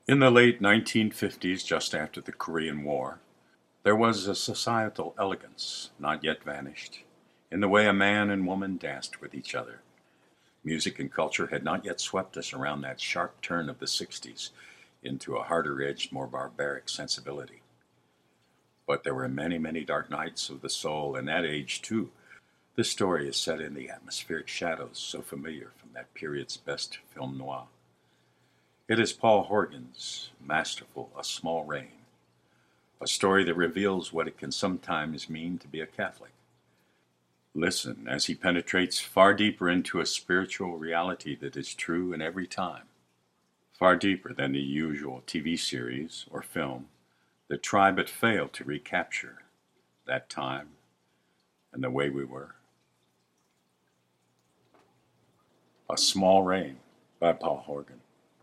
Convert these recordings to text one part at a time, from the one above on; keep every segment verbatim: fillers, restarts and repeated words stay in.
In the late nineteen fifties, just after the Korean War, there was a societal elegance, not yet vanished, in the way a man and woman danced with each other. Music and culture had not yet swept us around that sharp turn of the sixties into a harder-edged, more barbaric sensibility. But there were many, many dark nights of the soul in that age, too. This story is set in the atmospheric shadows so familiar from that period's best film noir. It is Paul Horgan's masterful A Small Rain, a story that reveals what it can sometimes mean to be a Catholic. Listen as he penetrates far deeper into a spiritual reality that is true in every time, far deeper than the usual T V series or film that try but fail to recapture that time and the way we were. A Small Rain by Paul Horgan.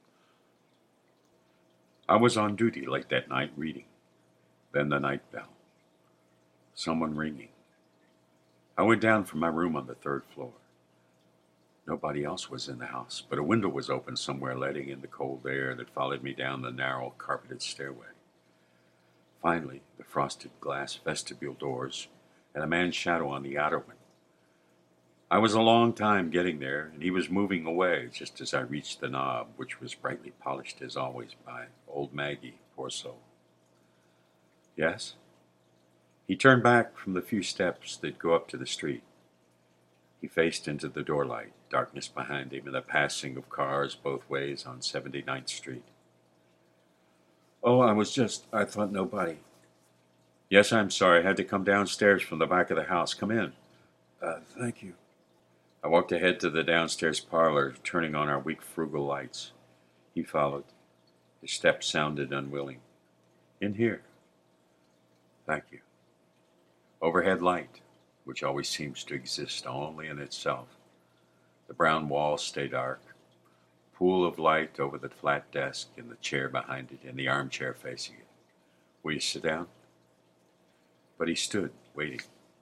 I was on duty late that night reading. Then the night bell. Someone ringing. I went down from my room on the third floor. Nobody else was in the house, but a window was open somewhere, letting in the cold air that followed me down the narrow, carpeted stairway. Finally, the frosted glass vestibule doors and a man's shadow on the outer one. I was a long time getting there, and he was moving away just as I reached the knob, which was brightly polished as always by old Maggie, poor soul. Yes? He turned back from the few steps that go up to the street. He faced into the doorlight, darkness behind him, and the passing of cars both ways on seventy-ninth Street. Oh, I was just, I thought nobody. Yes, I'm sorry, I had to come downstairs from the back of the house. Come in. Uh, thank you. I walked ahead to the downstairs parlor, turning on our weak frugal lights. He followed. His steps sounded unwilling. In here. Thank you. Overhead light, which always seems to exist only in itself. The brown walls stay dark. Pool of light over the flat desk and the chair behind it and the armchair facing it. Will you sit down? But he stood, waiting.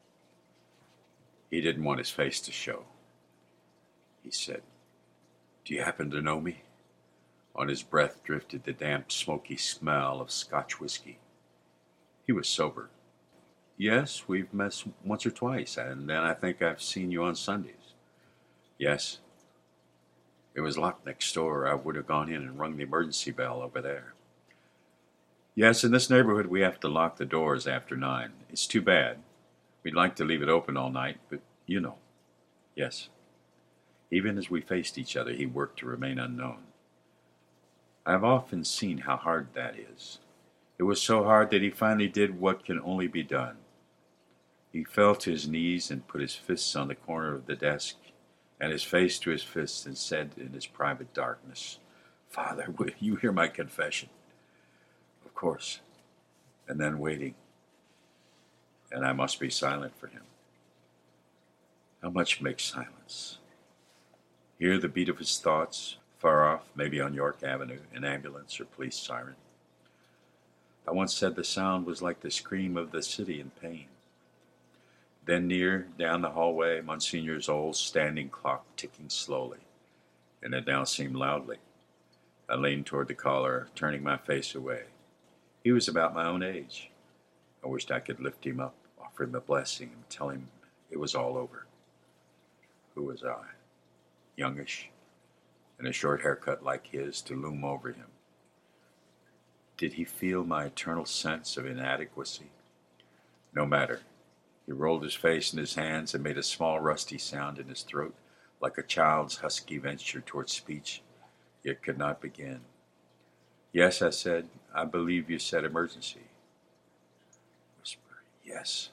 He didn't want his face to show. He said, Do you happen to know me? On his breath drifted the damp, smoky smell of Scotch whiskey. He was sober. Yes, we've met once or twice, and then I think I've seen you on Sundays. Yes. It was locked next door. I would have gone in and rung the emergency bell over there. Yes, in this neighborhood we have to lock the doors after nine. It's too bad. We'd like to leave it open all night, but you know. Yes. Even as we faced each other, he worked to remain unknown. I've often seen how hard that is. It was so hard that he finally did what can only be done. He fell to his knees and put his fists on the corner of the desk and his face to his fists and said in his private darkness, Father, will you hear my confession? Of course. And then waiting. And I must be silent for him. How much makes silence? Hear the beat of his thoughts, far off, maybe on York Avenue, an ambulance or police siren. I once said the sound was like the scream of the city in pain. Then near, down the hallway, Monsignor's old standing clock ticking slowly, and it now seemed loudly. I leaned toward the caller, turning my face away. He was about my own age. I wished I could lift him up, offer him a blessing, and tell him it was all over. Who was I? Youngish, and a short haircut like his to loom over him. Did he feel my eternal sense of inadequacy? No matter. He rolled his face in his hands and made a small rusty sound in his throat, like a child's husky venture toward speech, yet could not begin. Yes, I said, I believe you said emergency. Whisper, yes.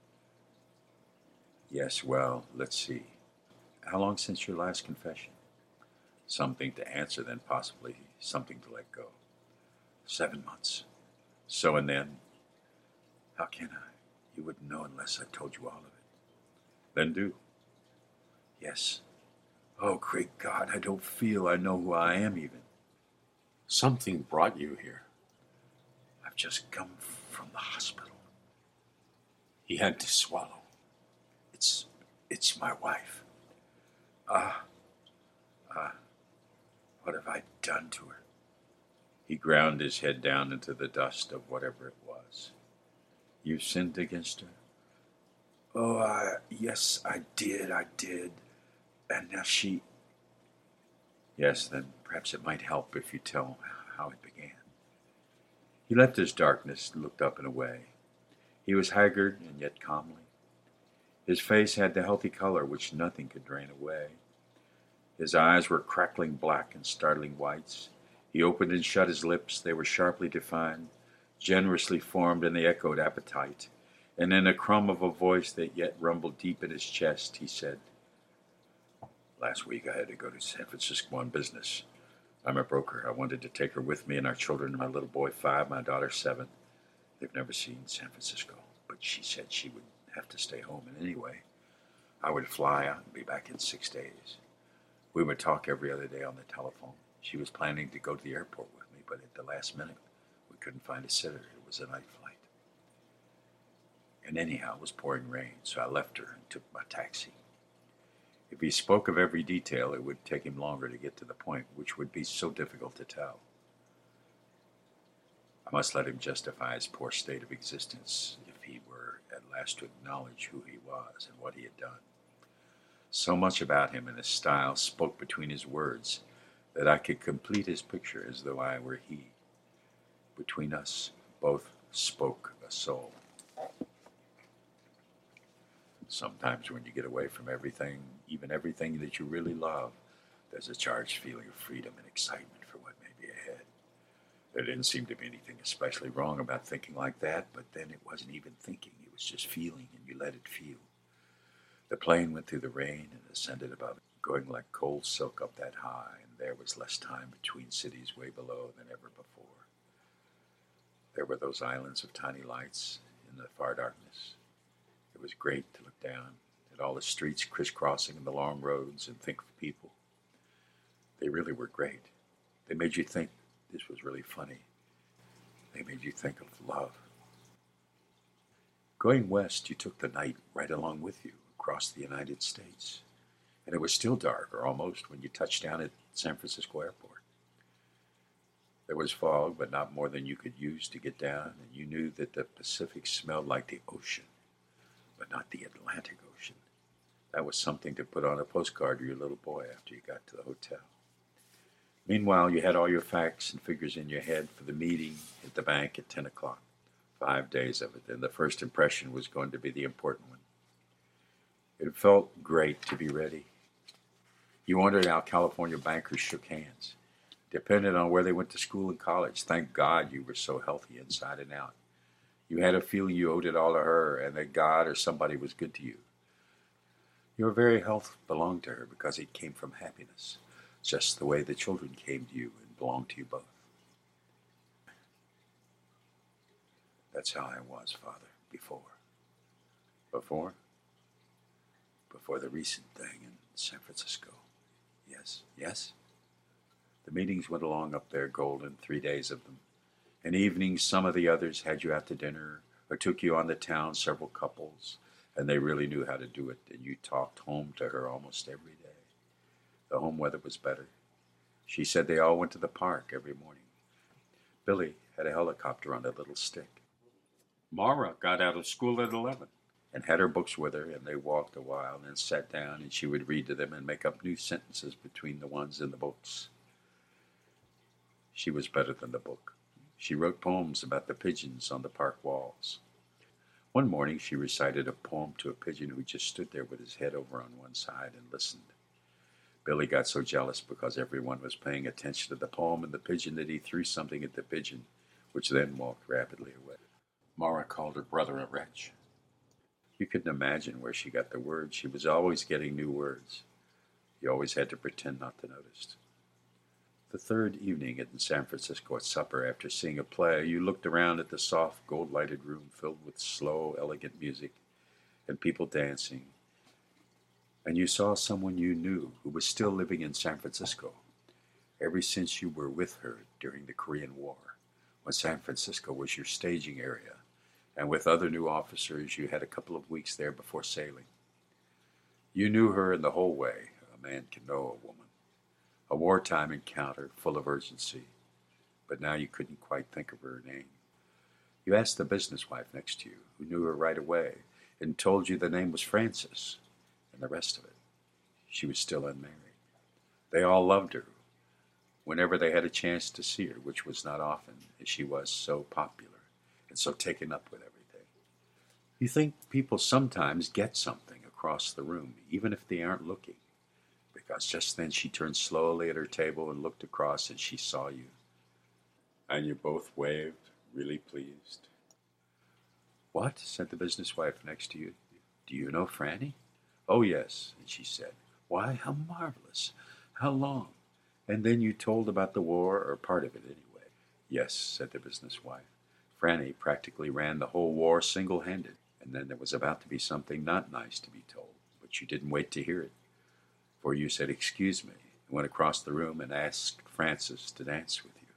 Yes, well, let's see. How long since your last confession? Something to answer, then possibly something to let go. Seven months. So and then? How can I? You wouldn't know unless I told you all of it. Then do. Yes. Oh, great God, I don't feel I know who I am even. Something brought you here. I've just come from the hospital. He had to swallow. It's, it's my wife. Ah, ah, what have I done to her? He ground his head down into the dust of whatever it was. You sinned against her? Oh, I, yes, I did, I did. And now she... Yes, then perhaps it might help if you tell how it began. He left his darkness, looked up and away. He was haggard and yet comely. His face had the healthy color which nothing could drain away. His eyes were crackling black and startling whites. He opened and shut his lips. They were sharply defined, generously formed, and they echoed appetite. And in a crumb of a voice that yet rumbled deep in his chest, he said, "Last week I had to go to San Francisco on business. I'm a broker. I wanted to take her with me and our children, my little boy five, my daughter seven. They've never seen San Francisco, but she said she would have to stay home. And anyway, I would fly out and be back in six days. We would talk every other day on the telephone. She was planning to go to the airport with me, but at the last minute, we couldn't find a sitter. It was a night flight. And anyhow, it was pouring rain, so I left her and took my taxi. If he spoke of every detail, it would take him longer to get to the point, which would be so difficult to tell. I must let him justify his poor state of existence if he were at last to acknowledge who he was and what he had done. So much about him and his style spoke between his words that I could complete his picture as though I were he. Between us, both spoke a soul. Sometimes when you get away from everything, even everything that you really love, there's a charged feeling of freedom and excitement for what may be ahead. There didn't seem to be anything especially wrong about thinking like that, but then it wasn't even thinking. It was just feeling, and you let it feel. The plane went through the rain and ascended above it, going like cold silk up that high, and there was less time between cities way below than ever before. There were those islands of tiny lights in the far darkness. It was great to look down at all the streets crisscrossing and the long roads and think of people. They really were great. They made you think this was really funny. They made you think of love. Going west, you took the night right along with you across the United States. And it was still dark, or almost, when you touched down at San Francisco Airport. There was fog, but not more than you could use to get down, and you knew that the Pacific smelled like the ocean, but not the Atlantic Ocean. That was something to put on a postcard to your little boy after you got to the hotel. Meanwhile, you had all your facts and figures in your head for the meeting at the bank at ten o'clock. Five days of it, and the first impression was going to be the important one. It felt great to be ready. You wondered how California bankers shook hands. Depended on where they went to school and college. Thank God you were so healthy inside and out. You had a feeling you owed it all to her, and that God or somebody was good to you. Your very health belonged to her because it came from happiness, just the way the children came to you and belonged to you both. That's how I was, Father, before. Before? Before the recent thing in San Francisco. Yes, yes. The meetings went along up there, golden, three days of them. In evenings, some of the others had you out to dinner or took you on the town, several couples, and they really knew how to do it, and you talked home to her almost every day. The home weather was better. She said they all went to the park every morning. Billy had a helicopter on a little stick. Mara got out of school at eleven and had her books with her, and they walked a while and then sat down, and she would read to them and make up new sentences between the ones in the books. She was better than the book. She wrote poems about the pigeons on the park walls. One morning she recited a poem to a pigeon who just stood there with his head over on one side and listened. Billy got so jealous because everyone was paying attention to the poem and the pigeon that he threw something at the pigeon, which then walked rapidly away. Mara called her brother a wretch. You couldn't imagine where she got the words. She was always getting new words. You always had to pretend not to notice. The third evening in San Francisco at supper, after seeing a play, you looked around at the soft, gold-lighted room filled with slow, elegant music and people dancing, and you saw someone you knew who was still living in San Francisco ever since you were with her during the Korean War, when San Francisco was your staging area, and with other new officers you had a couple of weeks there before sailing. You knew her in the whole way a man can know a woman. A wartime encounter full of urgency, but now you couldn't quite think of her name. You asked the business wife next to you, who knew her right away, and told you the name was Frances, and the rest of it. She was still unmarried. They all loved her whenever they had a chance to see her, which was not often, as she was so popular and so taken up with everything. You think people sometimes get something across the room, even if they aren't looking, because just then she turned slowly at her table and looked across, and she saw you. And you both waved, really pleased. "What?" said the business wife next to you. "Do you know Franny?" "Oh, yes," and she said. "Why, how marvelous! How long?" And then you told about the war, or part of it anyway. "Yes," said the business wife. "Franny practically ran the whole war single-handed." And then there was about to be something not nice to be told, but you didn't wait to hear it, for you said, "Excuse me," and went across the room and asked Frances to dance with you.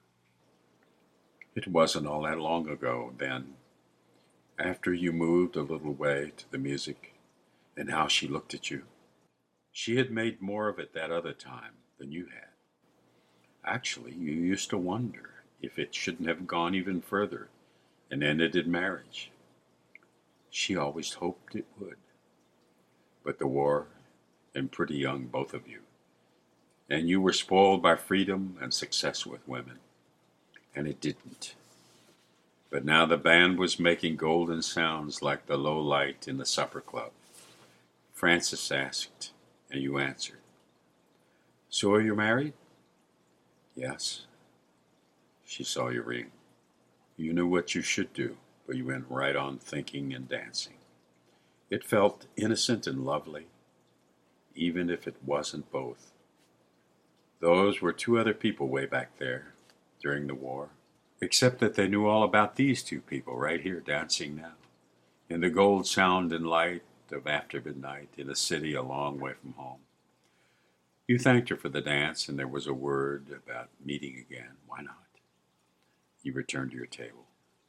It wasn't all that long ago, then, after you moved a little way to the music, and how she looked at you. She had made more of it that other time than you had. Actually, you used to wonder if it shouldn't have gone even further and ended in marriage. She always hoped it would. But the war, and pretty young, both of you. And you were spoiled by freedom and success with women. And it didn't. But now the band was making golden sounds like the low light in the supper club. Frances asked, and you answered. "So are you married?" "Yes." She saw your ring. You knew what you should do, but you went right on thinking and dancing. It felt innocent and lovely, even if it wasn't both. Those were two other people way back there during the war, except that they knew all about these two people right here dancing now, in the gold sound and light of after midnight in a city a long way from home. You thanked her for the dance, and there was a word about meeting again. Why not? You returned to your table.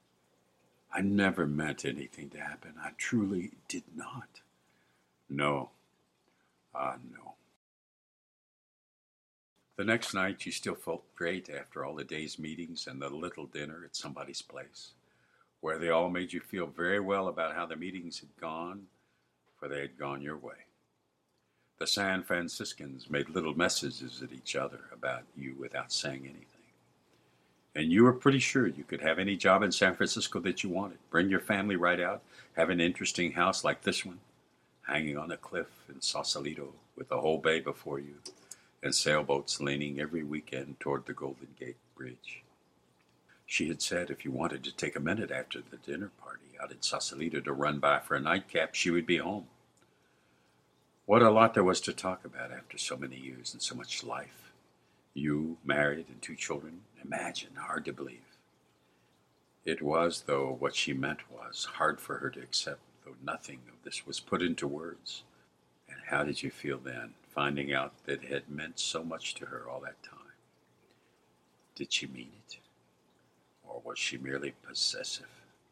"I never meant anything to happen. I truly did not." "No. Ah, uh, no." The next night you still felt great after all the day's meetings and the little dinner at somebody's place, where they all made you feel very well about how the meetings had gone, for they had gone your way. The San Franciscans made little messages at each other about you without saying anything. And you were pretty sure you could have any job in San Francisco that you wanted. Bring your family right out, have an interesting house like this one, hanging on a cliff in Sausalito with the whole bay before you, and sailboats leaning every weekend toward the Golden Gate Bridge. She had said if you wanted to take a minute after the dinner party out in Sausalito to run by for a nightcap, she would be home. What a lot there was to talk about after so many years and so much life. You, married, and two children. Imagine, hard to believe. It was, though, what she meant was hard for her to accept, though nothing of this was put into words. And how did you feel then, finding out that it had meant so much to her all that time? Did she mean it? Or was she merely possessive?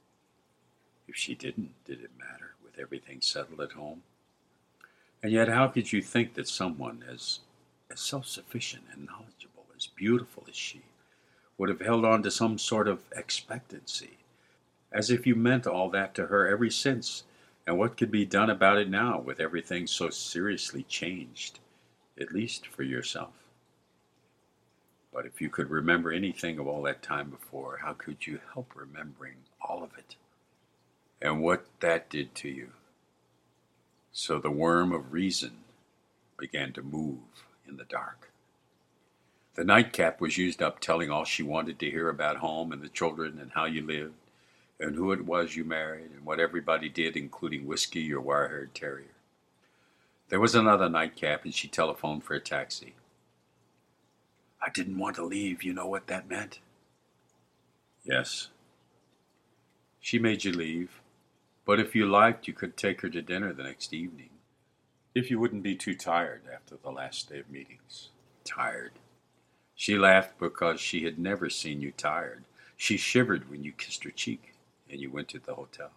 If she didn't, did it matter, with everything settled at home? And yet how could you think that someone as, as self-sufficient and knowledgeable, as beautiful as she, would have held on to some sort of expectancy, as if you meant all that to her ever since, and what could be done about it now with everything so seriously changed, at least for yourself? But if you could remember anything of all that time before, how could you help remembering all of it, and what that did to you? So the worm of reason began to move in the dark. The nightcap was used up telling all she wanted to hear about home and the children and how you lived and who it was you married and what everybody did, including Whiskey, your wire-haired terrier. There was another nightcap, and she telephoned for a taxi. "I didn't want to leave. You know what that meant?" "Yes." "She made you leave. But if you liked, you could take her to dinner the next evening, if you wouldn't be too tired after the last day of meetings." Tired. She laughed because she had never seen you tired. She shivered when you kissed her cheek and you went to the hotel.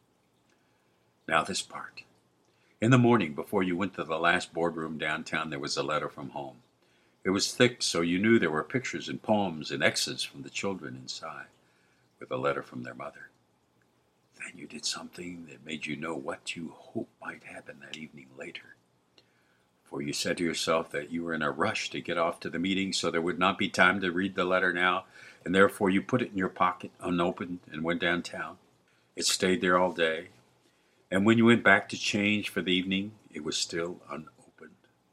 Now this part. In the morning, before you went to the last boardroom downtown, there was a letter from home. It was thick, so you knew there were pictures and poems and X's from the children inside, with a letter from their mother. Then you did something that made you know what you hoped might happen that evening later. For you said to yourself that you were in a rush to get off to the meeting, so there would not be time to read the letter now, and therefore you put it in your pocket unopened and went downtown. It stayed there all day, and when you went back to change for the evening, it was still unopened.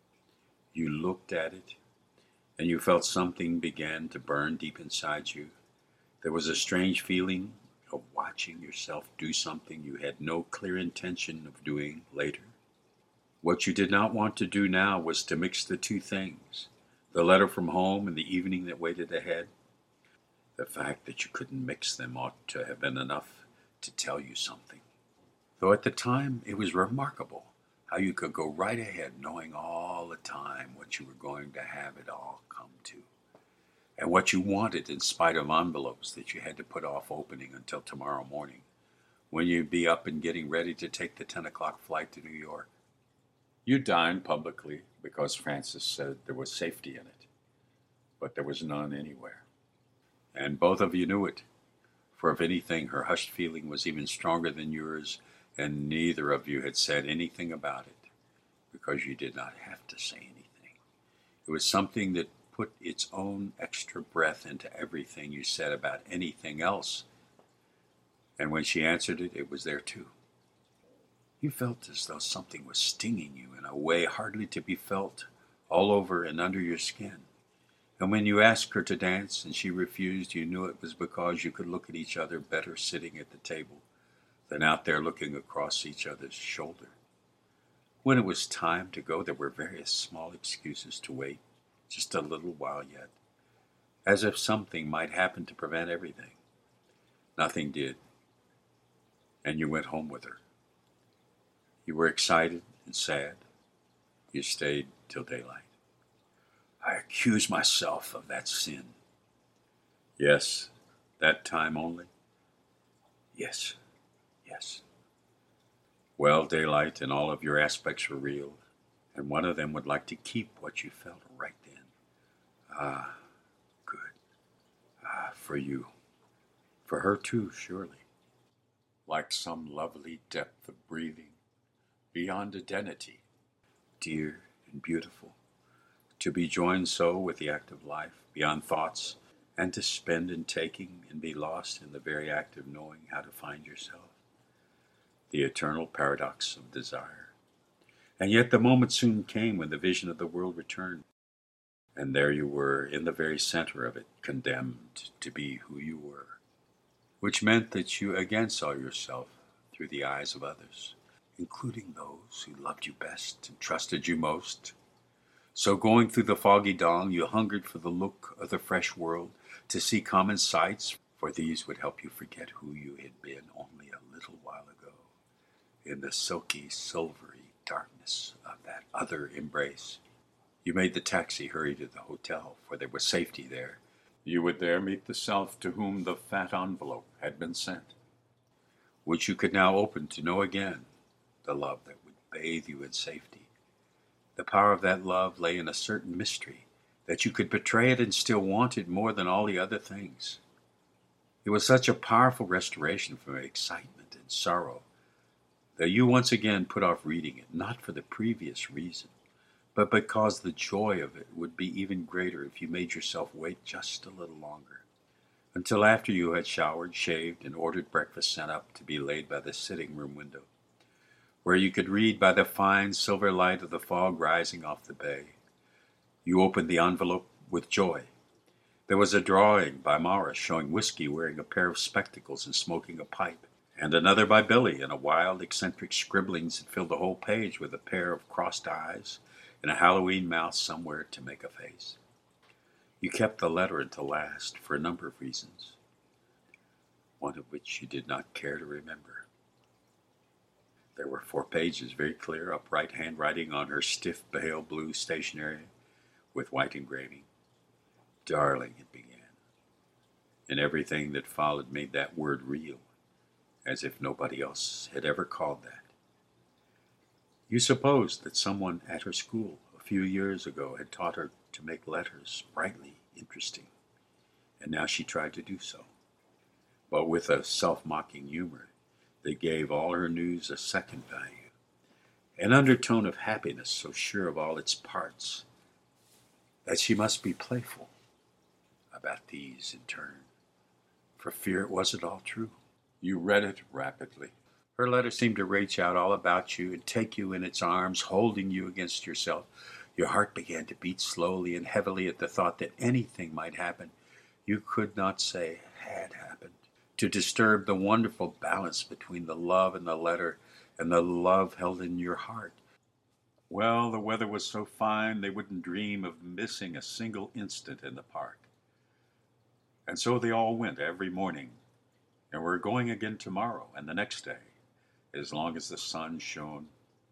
You looked at it, and you felt something began to burn deep inside you. There was a strange feeling of watching yourself do something you had no clear intention of doing later. What you did not want to do now was to mix the two things, the letter from home and the evening that waited ahead. The fact that you couldn't mix them ought to have been enough to tell you something. Though at the time it was remarkable how you could go right ahead knowing all the time what you were going to have it all come to, and what you wanted in spite of envelopes that you had to put off opening until tomorrow morning, when you'd be up and getting ready to take the ten o'clock flight to New York. You dined publicly because Frances said there was safety in it, but there was none anywhere. And both of you knew it, for if anything, her hushed feeling was even stronger than yours, and neither of you had said anything about it, because you did not have to say anything. It was something that put its own extra breath into everything you said about anything else, and when she answered it, it was there too. You felt as though something was stinging you in a way hardly to be felt, all over and under your skin. And when you asked her to dance and she refused, you knew it was because you could look at each other better sitting at the table than out there looking across each other's shoulder. When it was time to go, there were various small excuses to wait just a little while yet, as if something might happen to prevent everything. Nothing did, and you went home with her. You were excited and sad. You stayed till daylight. I accuse myself of that sin. Yes, that time only? Yes, yes. Well, daylight and all of your aspects were real, and one of them would like to keep what you felt right then. Ah, good. Ah, for you. For her too, surely. Like some lovely depth of breathing, beyond identity, dear and beautiful, to be joined so with the act of life, beyond thoughts, and to spend in taking and be lost in the very act of knowing how to find yourself. The eternal paradox of desire. And yet the moment soon came when the vision of the world returned, and there you were in the very center of it, condemned to be who you were, which meant that you again saw yourself through the eyes of others, including those who loved you best and trusted you most. So going through the foggy dawn, you hungered for the look of the fresh world, to see common sights, for these would help you forget who you had been only a little while ago, in the silky, silvery darkness of that other embrace. You made the taxi hurry to the hotel, for there was safety there. You would there meet the self to whom the fat envelope had been sent, which you could now open to know again the love that would bathe you in safety. The power of that love lay in a certain mystery, that you could betray it and still want it more than all the other things. It was such a powerful restoration from excitement and sorrow that you once again put off reading it, not for the previous reason, but because the joy of it would be even greater if you made yourself wait just a little longer, until after you had showered, shaved, and ordered breakfast sent up to be laid by the sitting-room window, where you could read by the fine silver light of the fog rising off the bay. You opened the envelope with joy. There was a drawing by Morris showing Whiskey wearing a pair of spectacles and smoking a pipe, and another by Billy in a wild, eccentric scribblings that filled the whole page with a pair of crossed eyes and a Halloween mouth somewhere to make a face. You kept the letter until last for a number of reasons, one of which you did not care to remember. There were four pages, very clear, upright handwriting on her stiff, pale blue stationery with white engraving. Darling, it began. And everything that followed made that word real, as if nobody else had ever called that. You supposed that someone at her school, a few years ago had taught her to make letters brightly interesting, and now she tried to do so, but with a self-mocking humor that gave all her news a second value, an undertone of happiness so sure of all its parts that she must be playful about these in turn, for fear it wasn't all true. You read it rapidly. Her letter seemed to reach out all about you and take you in its arms, holding you against yourself. Your heart began to beat slowly and heavily at the thought that anything might happen you could not say had happened, to disturb the wonderful balance between the love in the letter and the love held in your heart. Well, the weather was so fine they wouldn't dream of missing a single instant in the park. And so they all went every morning, and were going again tomorrow and the next day, as long as the sun shone.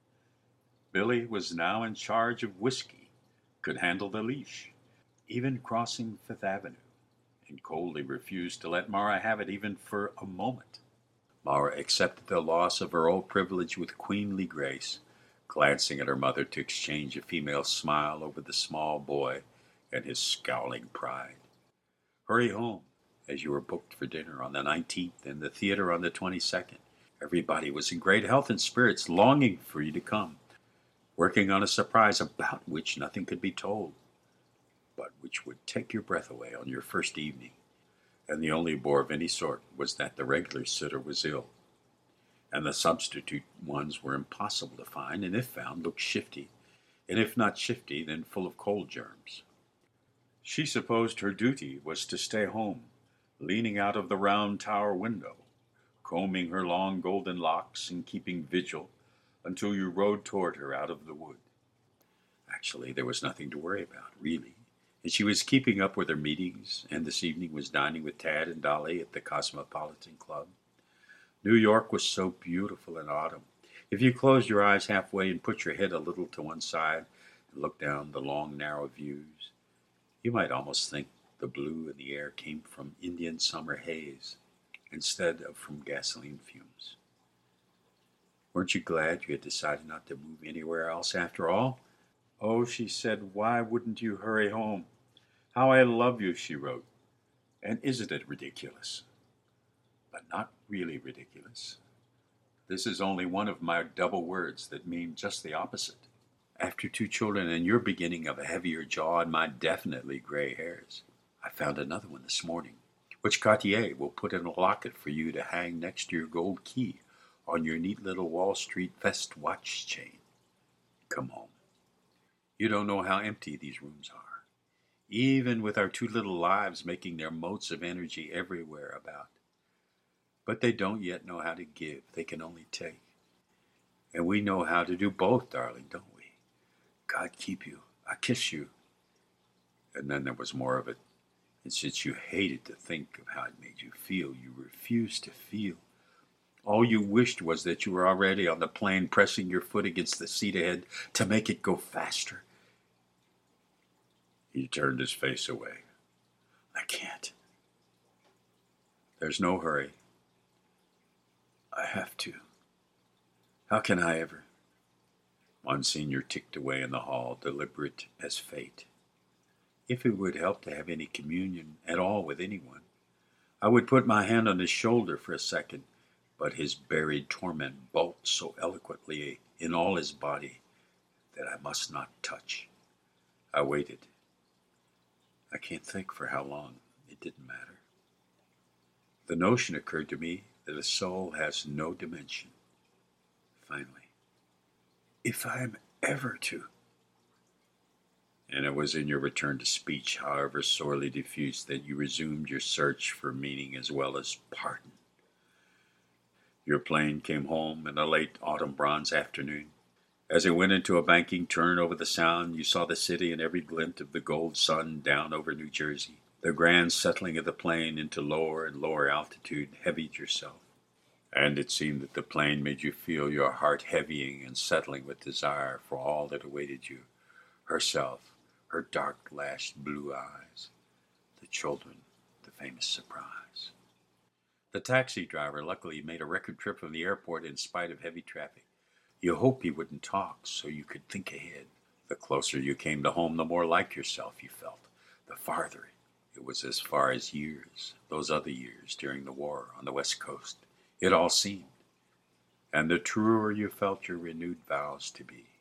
Billy was now in charge of whiskey, could handle the leash, even crossing Fifth Avenue, and coldly refused to let Mara have it even for a moment. Mara accepted the loss of her old privilege with queenly grace, glancing at her mother to exchange a female smile over the small boy and his scowling pride. Hurry home, as you were booked for dinner on the nineteenth and the theater on the twenty-second. Everybody was in great health and spirits, longing for you to come, working on a surprise about which nothing could be told, but which would take your breath away on your first evening. And the only bore of any sort was that the regular sitter was ill, and the substitute ones were impossible to find, and if found, looked shifty, and if not shifty, then full of cold germs. She supposed her duty was to stay home, leaning out of the round tower window, combing her long golden locks and keeping vigil until you rode toward her out of the wood. Actually, there was nothing to worry about, really, and she was keeping up with her meetings, and this evening was dining with Tad and Dolly at the Cosmopolitan Club. New York was so beautiful in autumn. If you closed your eyes halfway and put your head a little to one side and looked down the long, narrow views, you might almost think the blue in the air came from Indian summer haze instead of from gasoline fumes. Weren't you glad you had decided not to move anywhere else after all? Oh, she said, why wouldn't you hurry home? How I love you, she wrote. And isn't it ridiculous? But not really ridiculous. This is only one of my double words that mean just the opposite. After two children and your beginning of a heavier jaw and my definitely gray hairs, I found another one this morning, which Cartier will put in a locket for you to hang next to your gold key on your neat little Wall Street vest watch chain. Come home. You don't know how empty these rooms are, even with our two little lives making their motes of energy everywhere about. But they don't yet know how to give. They can only take. And we know how to do both, darling, don't we? God keep you. I kiss you. And then there was more of it. And since you hated to think of how it made you feel, you refused to feel. All you wished was that you were already on the plane, pressing your foot against the seat ahead to make it go faster. He turned his face away. I can't. There's no hurry. I have to. How can I ever? Monsignor ticked away in the hall, deliberate as fate. If it would help to have any communion at all with anyone, I would put my hand on his shoulder for a second, but his buried torment bulked so eloquently in all his body that I must not touch. I waited. I can't think for how long. It didn't matter. The notion occurred to me that a soul has no dimension. Finally, if I am ever to... And it was in your return to speech, however sorely diffused, that you resumed your search for meaning as well as pardon. Your plane came home in a late autumn bronze afternoon. As it went into a banking turn over the Sound, you saw the city in every glint of the gold sun down over New Jersey. The grand settling of the plane into lower and lower altitude heavied yourself. And it seemed that the plane made you feel your heart heavying and settling with desire for all that awaited you. Herself, her dark-lashed blue eyes, the children, the famous surprise. The taxi driver luckily made a record trip from the airport in spite of heavy traffic. You hoped he wouldn't talk so you could think ahead, The closer you came to home, the more like yourself you felt. The farther, it was as far as years, those other years during the war on the West Coast. It all seemed. And the truer you felt your renewed vows to be.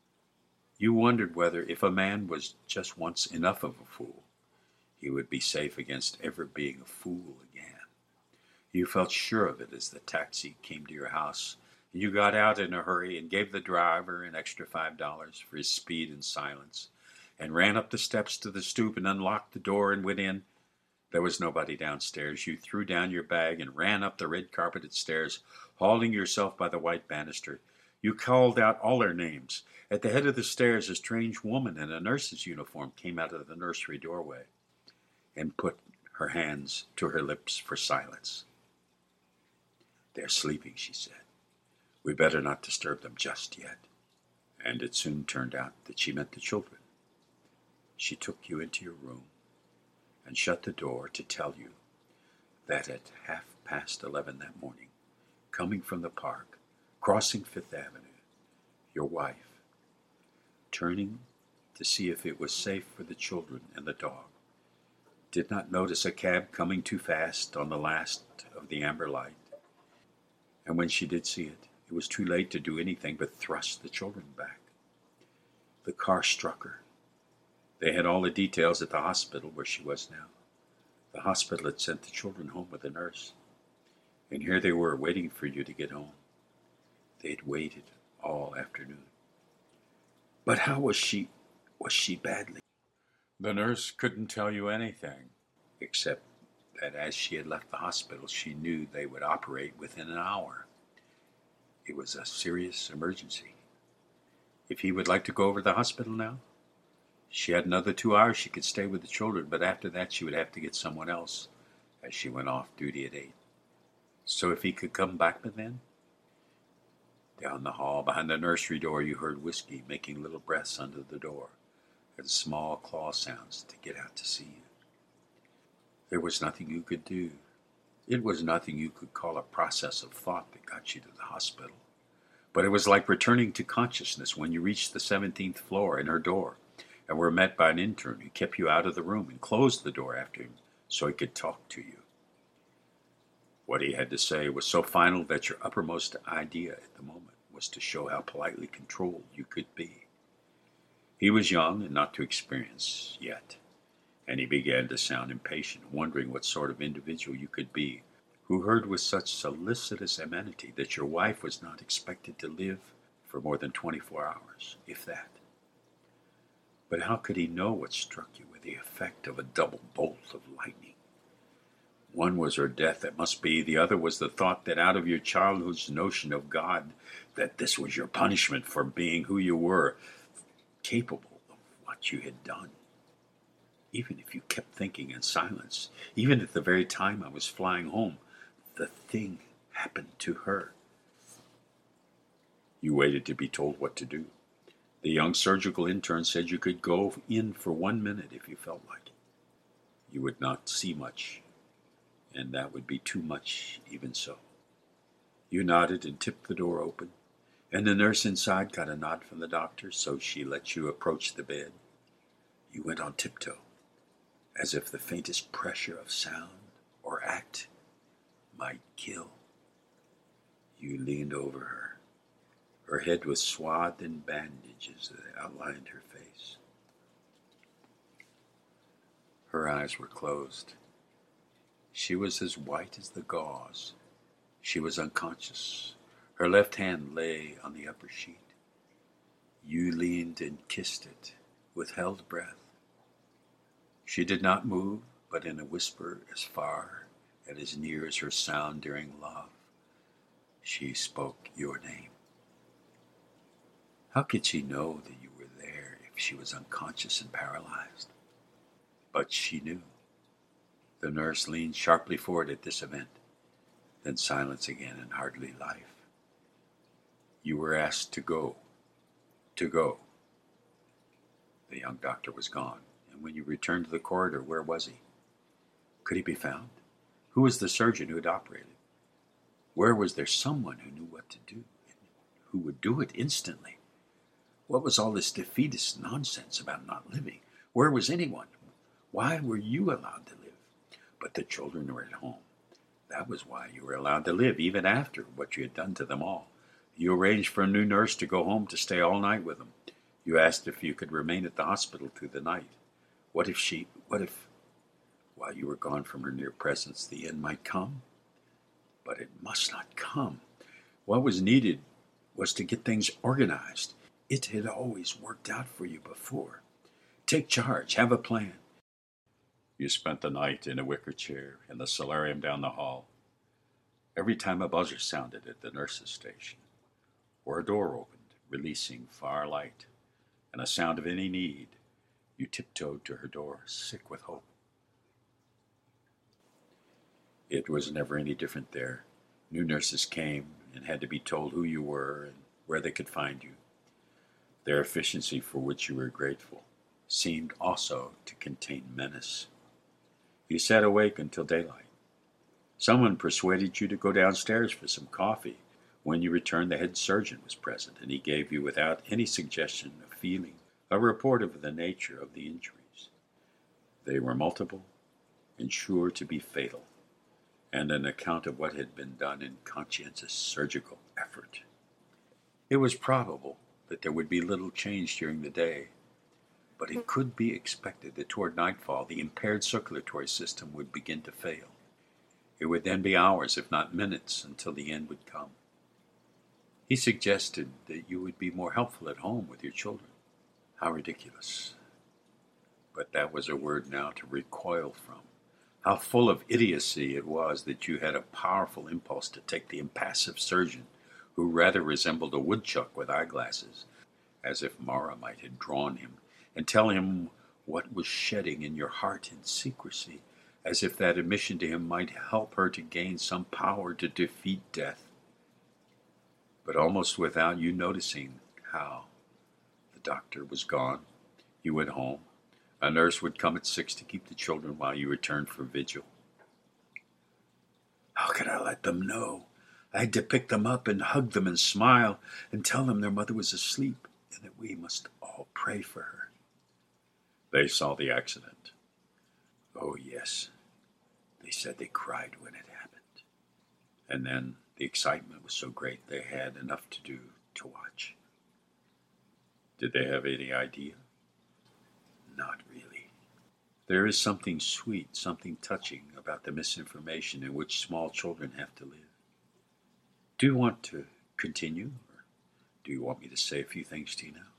You wondered whether, if a man was just once enough of a fool, he would be safe against ever being a fool again. You felt sure of it as the taxi came to your house, and you got out in a hurry and gave the driver an extra five dollars for his speed and silence, and ran up the steps to the stoop and unlocked the door and went in. There was nobody downstairs. You threw down your bag and ran up the red carpeted stairs, holding yourself by the white banister. You called out all their names. At the head of the stairs, a strange woman in a nurse's uniform came out of the nursery doorway and put her hands to her lips for silence. "They're sleeping," she said. "We better not disturb them just yet." And it soon turned out that she meant the children. She took you into your room and shut the door to tell you that at half past eleven that morning, coming from the park, crossing Fifth Avenue, your wife, turning to see if it was safe for the children and the dog, did not notice a cab coming too fast on the last of the amber light. And when she did see it, it was too late to do anything but thrust the children back. The car struck her. They had all the details at the hospital where she was now. The hospital had sent the children home with a nurse. And here they were, waiting for you to get home. They'd waited all afternoon. But how was she, was she badly? The nurse couldn't tell you anything, except that as she had left the hospital, she knew they would operate within an hour. It was a serious emergency. If he would like to go over to the hospital now, she had another two hours she could stay with the children, but after that she would have to get someone else, as she went off duty at eight. So if he could come back by then? Down the hall, behind the nursery door, you heard Whiskey making little breaths under the door, and small claw sounds to get out to see you. There was nothing you could do. It was nothing you could call a process of thought that got you to the hospital. But it was like returning to consciousness when you reached the seventeenth floor and her door, and were met by an intern who kept you out of the room and closed the door after him so he could talk to you. What he had to say was so final that your uppermost idea at the moment was to show how politely controlled you could be. He was young and not too experienced yet, and he began to sound impatient, wondering what sort of individual you could be, who heard with such solicitous amenity that your wife was not expected to live for more than twenty-four hours, if that. But how could he know what struck you with the effect of a double bolt of lightning? One was her death, it must be. The other was the thought that out of your childhood's notion of God, that this was your punishment for being who you were, capable of what you had done. Even if you kept thinking in silence, even at the very time I was flying home, the thing happened to her. You waited to be told what to do. The young surgical intern said you could go in for one minute if you felt like it. You would not see much, and that would be too much even so. You nodded and tipped the door open, and the nurse inside got a nod from the doctor, so she let you approach the bed. You went on tiptoe, as if the faintest pressure of sound or act might kill. You leaned over her. Her head was swathed in bandages that outlined her face. Her eyes were closed. She was as white as the gauze. She was unconscious. Her left hand lay on the upper sheet. You leaned and kissed it with held breath. She did not move, but in a whisper as far and as near as her sound during love, she spoke your name. How could she know that you were there if she was unconscious and paralyzed? But she knew. The nurse leaned sharply forward at this event, then silence again and hardly life. You were asked to go, to go. The young doctor was gone, and when you returned to the corridor, where was he? Could he be found? Who was the surgeon who had operated? Where was there someone who knew what to do, and who would do it instantly? What was all this defeatist nonsense about not living? Where was anyone? Why were you allowed to live? But the children were at home. That was why you were allowed to live, even after what you had done to them all. You arranged for a new nurse to go home to stay all night with them. You asked if you could remain at the hospital through the night. What if she, what if, while you were gone from her near presence, the end might come? But it must not come. What was needed was to get things organized. It had always worked out for you before. Take charge, have a plan. You spent the night in a wicker chair in the solarium down the hall. Every time a buzzer sounded at the nurse's station, or a door opened, releasing far light, and a sound of any need, you tiptoed to her door, sick with hope. It was never any different there. New nurses came and had to be told who you were and where they could find you. Their efficiency, for which you were grateful, seemed also to contain menace. You sat awake until daylight. Someone persuaded you to go downstairs for some coffee. When you returned, the head surgeon was present, and he gave you, without any suggestion of feeling, a report of the nature of the injuries. They were multiple and sure to be fatal, and an account of what had been done in conscientious surgical effort. It was probable that there would be little change during the day, but it could be expected that toward nightfall the impaired circulatory system would begin to fail. It would then be hours, if not minutes, until the end would come. He suggested that you would be more helpful at home with your children. How ridiculous. But that was a word now to recoil from. How full of idiocy it was that you had a powerful impulse to take the impassive surgeon, who rather resembled a woodchuck with eyeglasses, as if Mara might have drawn him, and tell him what was shedding in your heart in secrecy, as if that admission to him might help her to gain some power to defeat death. But almost without you noticing how, the doctor was gone. You went home. A nurse would come at six to keep the children while you returned for vigil. How could I let them know? I had to pick them up and hug them and smile and tell them their mother was asleep and that we must all pray for her. They saw the accident. Oh, yes. They said they cried when it happened. And then the excitement was so great they had enough to do to watch. Did they have any idea? Not really. There is something sweet, something touching about the misinformation in which small children have to live. Do you want to continue, or do you want me to say a few things to you now?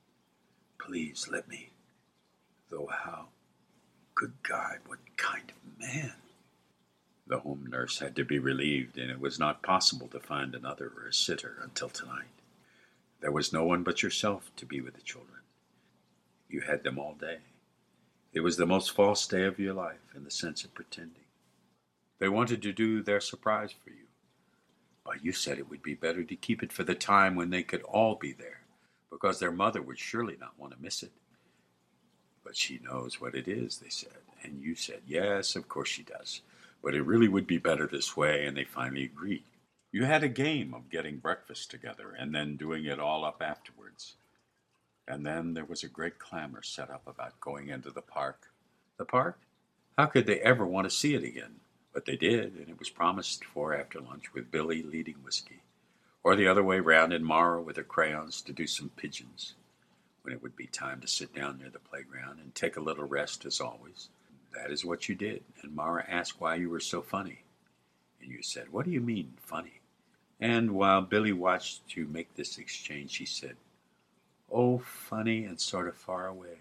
Please let me. Though how? Good God, what kind of man? The home nurse had to be relieved, and it was not possible to find another or a sitter until tonight. There was no one but yourself to be with the children. You had them all day. It was the most false day of your life in the sense of pretending. They wanted to do their surprise for you. But you said it would be better to keep it for the time when they could all be there, because their mother would surely not want to miss it. But she knows what it is, they said. And you said, yes, of course she does. But it really would be better this way, and they finally agreed. You had a game of getting breakfast together and then doing it all up afterwards. And then there was a great clamor set up about going into the park. The park? How could they ever want to see it again? But they did, and it was promised for after lunch with Billy leading whiskey. Or the other way round, and Mara with her crayons to do some pigeons. When it would be time to sit down near the playground and take a little rest as always. That is what you did, and Mara asked why you were so funny. And you said, what do you mean, funny? And while Billy watched you make this exchange, she said, oh, funny and sort of far away.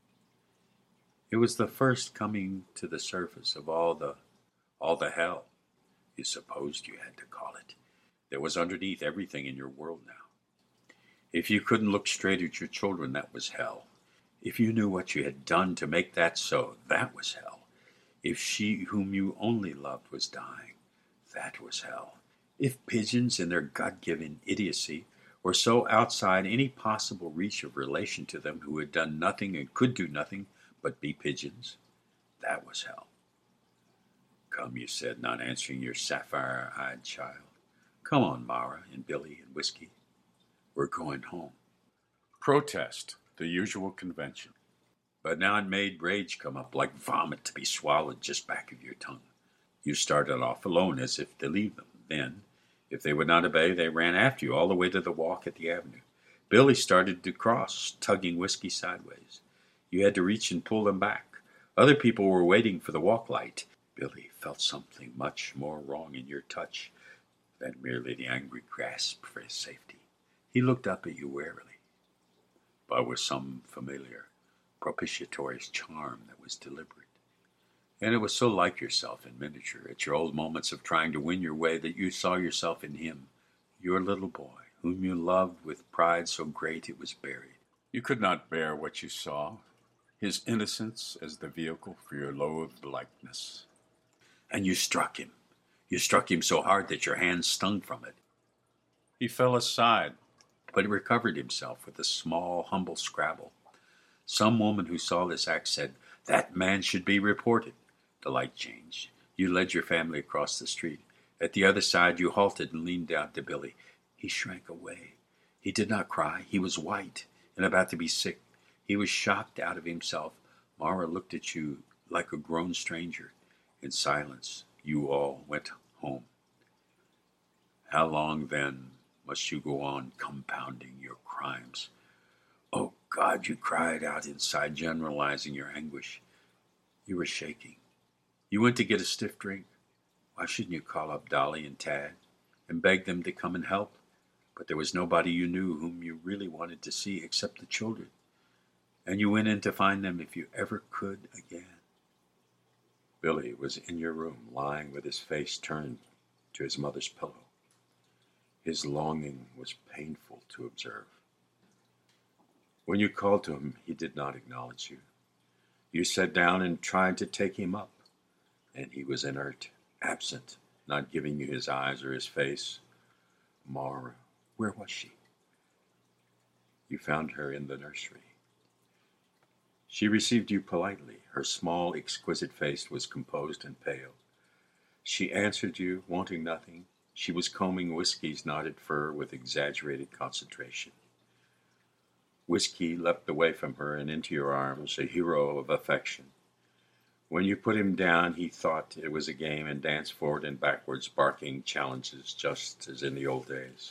It was the first coming to the surface of all the, all the hell you supposed you had to call it. There was underneath everything in your world now. If you couldn't look straight at your children, that was hell. If you knew what you had done to make that so, that was hell. If she whom you only loved was dying, that was hell. If pigeons in their God-given idiocy were so outside any possible reach of relation to them who had done nothing and could do nothing but be pigeons, that was hell. Come, you said, not answering your sapphire-eyed child. Come on, Mara and Billy and whiskey. We're going home. Protest, the usual convention. But now it made rage come up like vomit to be swallowed just back of your tongue. You started off alone as if to leave them. Then, if they would not obey, they ran after you all the way to the walk at the avenue. Billy started to cross, tugging Whiskey sideways. You had to reach and pull them back. Other people were waiting for the walk light. Billy felt something much more wrong in your touch than merely the angry grasp for his safety. He looked up at you warily, but with some familiar, propitiatory charm that was deliberate. And it was so like yourself in miniature, at your old moments of trying to win your way, that you saw yourself in him, your little boy, whom you loved with pride so great it was buried. You could not bear what you saw, his innocence as the vehicle for your loathed likeness. And you struck him. You struck him so hard that your hand stung from it. He fell aside, but he recovered himself with a small, humble scrabble. Some woman who saw this act said, "That man should be reported." The light changed. You led your family across the street. At the other side, you halted and leaned down to Billy. He shrank away. He did not cry. He was white and about to be sick. He was shocked out of himself. Mara looked at you like a grown stranger. In silence, you all went home. How long, then, must you go on compounding your crimes? Oh, God, you cried out inside, generalizing your anguish. You were shaking. You went to get a stiff drink. Why shouldn't you call up Dolly and Tad and beg them to come and help? But there was nobody you knew whom you really wanted to see except the children. And you went in to find them if you ever could again. Billy was in your room, lying with his face turned to his mother's pillow. His longing was painful to observe. When you called to him, he did not acknowledge you. You sat down and tried to take him up, and he was inert, absent, not giving you his eyes or his face. Mara, where was she? You found her in the nursery. She received you politely. Her small, exquisite face was composed and pale. She answered you, wanting nothing. She was combing Whiskey's knotted fur with exaggerated concentration. Whiskey leapt away from her and into your arms, a hero of affection. When you put him down, he thought it was a game and danced forward and backwards, barking challenges just as in the old days.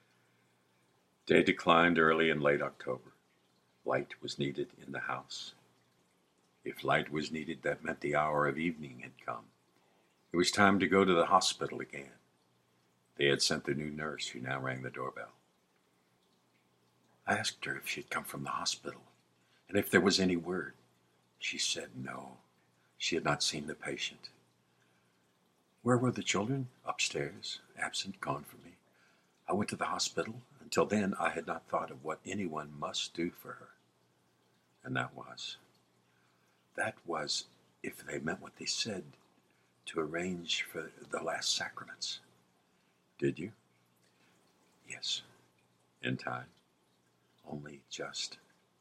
Day declined early in late October. Light was needed in the house. If light was needed, that meant the hour of evening had come. It was time to go to the hospital again. They had sent the new nurse, who now rang the doorbell. I asked her if she had come from the hospital, and if there was any word. She said no. She had not seen the patient. Where were the children? Upstairs, absent, gone from me. I went to the hospital. Until then, I had not thought of what anyone must do for her. And that was, that was, if they meant what they said, to arrange for the last sacraments. Did you? Yes. In time. Only just.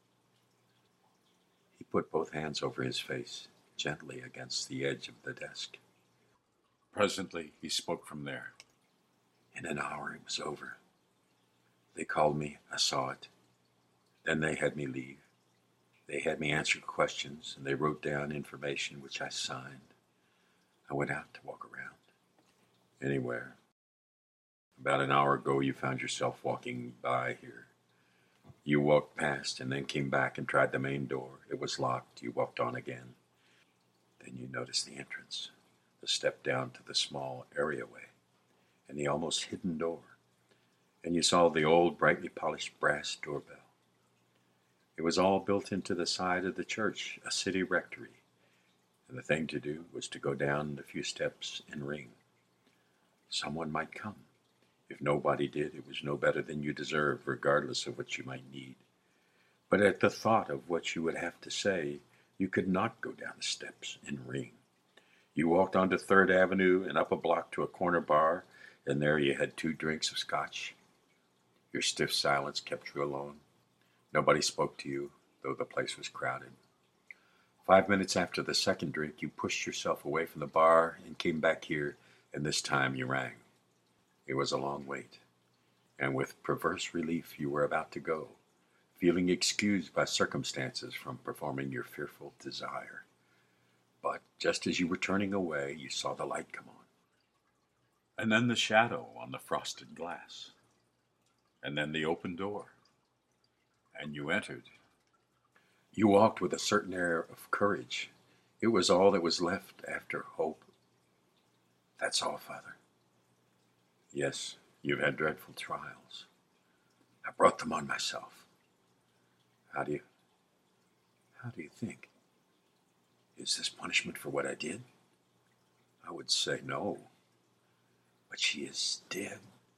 He put both hands over his face, gently against the edge of the desk. Presently, he spoke from there. In an hour, it was over. They called me. I saw it. Then they had me leave. They had me answer questions, and they wrote down information which I signed. I went out to walk around. Anywhere. About an hour ago, you found yourself walking by here. You walked past and then came back and tried the main door. It was locked. You walked on again. Then you noticed the entrance, the step down to the small areaway, and the almost hidden door. And you saw the old, brightly polished brass doorbell. It was all built into the side of the church, a city rectory, and the thing to do was to go down the few steps and ring. Someone might come. If nobody did, it was no better than you deserved, regardless of what you might need. But at the thought of what you would have to say, you could not go down the steps and ring. You walked onto Third Avenue and up a block to a corner bar, and there you had two drinks of scotch. Your stiff silence kept you alone. Nobody spoke to you, though the place was crowded. Five minutes after the second drink, you pushed yourself away from the bar and came back here, and this time you rang. It was a long wait, and with perverse relief you were about to go, feeling excused by circumstances from performing your fearful desire. But just as you were turning away, you saw the light come on. And then the shadow on the frosted glass. And then the open door. And you entered. You walked with a certain air of courage. It was all that was left after hope. That's all, Father. Yes, you've had dreadful trials. I brought them on myself. How do you, how do you think? Is this punishment for what I did? I would say no. But she is dead.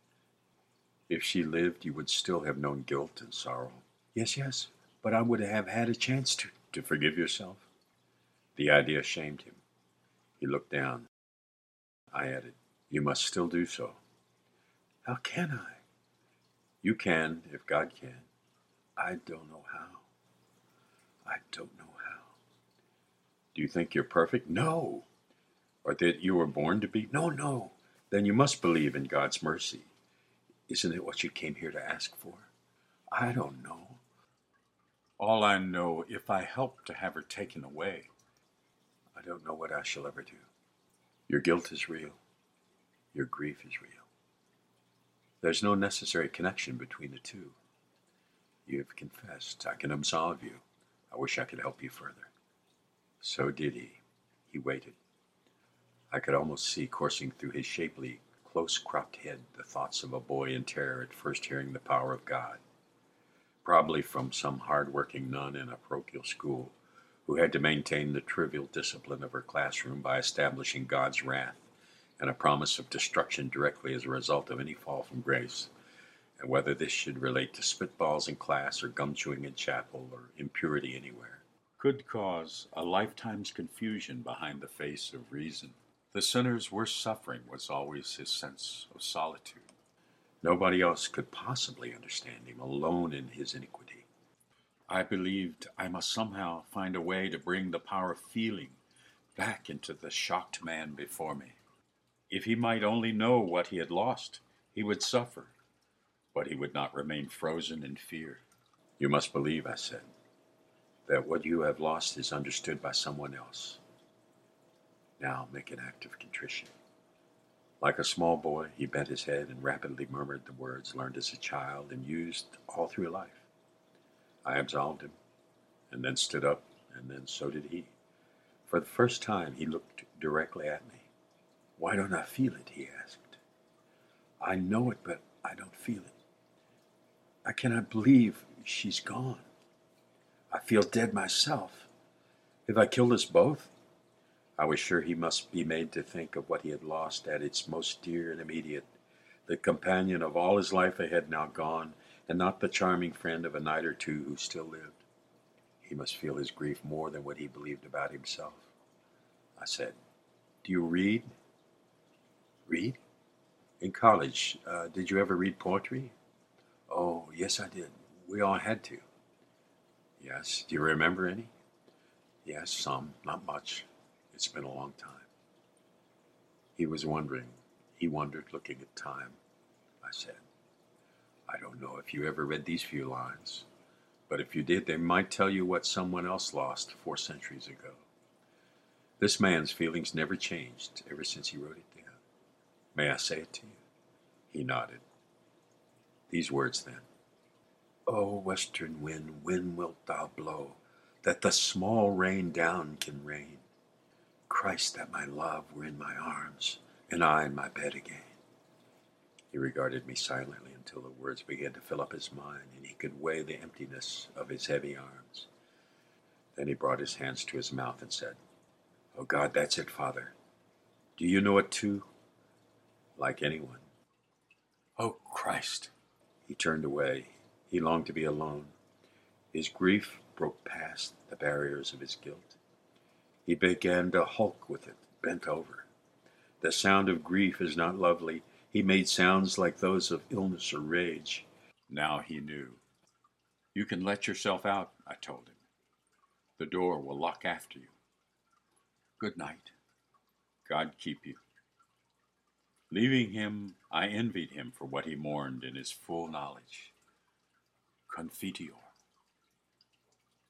If she lived, you would still have known guilt and sorrow. Yes, yes, but I would have had a chance to, to forgive yourself. The idea shamed him. He looked down. I added, you must still do so. How can I? You can, if God can. I don't know how. I don't know how. Do you think you're perfect? No. Or that you were born to be? No, no. Then you must believe in God's mercy. Isn't it what you came here to ask for? I don't know. All I know, if I help to have her taken away, I don't know what I shall ever do. Your guilt is real. Your grief is real. There's no necessary connection between the two. You have confessed. I can absolve you. I wish I could help you further. So did he. He waited. I could almost see coursing through his shapely, close-cropped head the thoughts of a boy in terror at first hearing the power of God. Probably from some hard-working nun in a parochial school who had to maintain the trivial discipline of her classroom by establishing God's wrath and a promise of destruction directly as a result of any fall from grace, and whether this should relate to spitballs in class or gum-chewing in chapel or impurity anywhere, could cause a lifetime's confusion behind the face of reason. The sinner's worst suffering was always his sense of solitude. Nobody else could possibly understand him, alone in his iniquity. I believed I must somehow find a way to bring the power of feeling back into the shocked man before me. If he might only know what he had lost, he would suffer, but he would not remain frozen in fear. You must believe, I said, that what you have lost is understood by someone else. Now make an act of contrition. Like a small boy, he bent his head and rapidly murmured the words learned as a child and used all through life. I absolved him, and then stood up, and then so did he. For the first time, he looked directly at me. Why don't I feel it? He asked. I know it, but I don't feel it. I cannot believe she's gone. I feel dead myself. Have I killed us both? I was sure he must be made to think of what he had lost at its most dear and immediate, the companion of all his life ahead now gone, and not the charming friend of a night or two who still lived. He must feel his grief more than what he believed about himself. I said, do you read? Read? In college, uh, did you ever read poetry? Oh, yes, I did. We all had to. Yes. Do you remember any? Yes, some. Not much. It's been a long time. He was wondering. He wondered, looking at time. I said, I don't know if you ever read these few lines, but if you did, they might tell you what someone else lost four centuries ago. This man's feelings never changed ever since he wrote it down. May I say it to you? He nodded. These words then. O western wind, when wilt thou blow, that the small rain down can rain? Christ, that my love were in my arms, and I in my bed again. He regarded me silently until the words began to fill up his mind, and he could weigh the emptiness of his heavy arms. Then he brought his hands to his mouth and said, Oh God, that's it, Father. Do you know it too? Like anyone. Oh Christ. He turned away. He longed to be alone. His grief broke past the barriers of his guilt. He began to hulk with it, bent over. The sound of grief is not lovely. He made sounds like those of illness or rage. Now he knew. You can let yourself out, I told him. The door will lock after you. Good night. God keep you. Leaving him, I envied him for what he mourned in his full knowledge. Confiteor.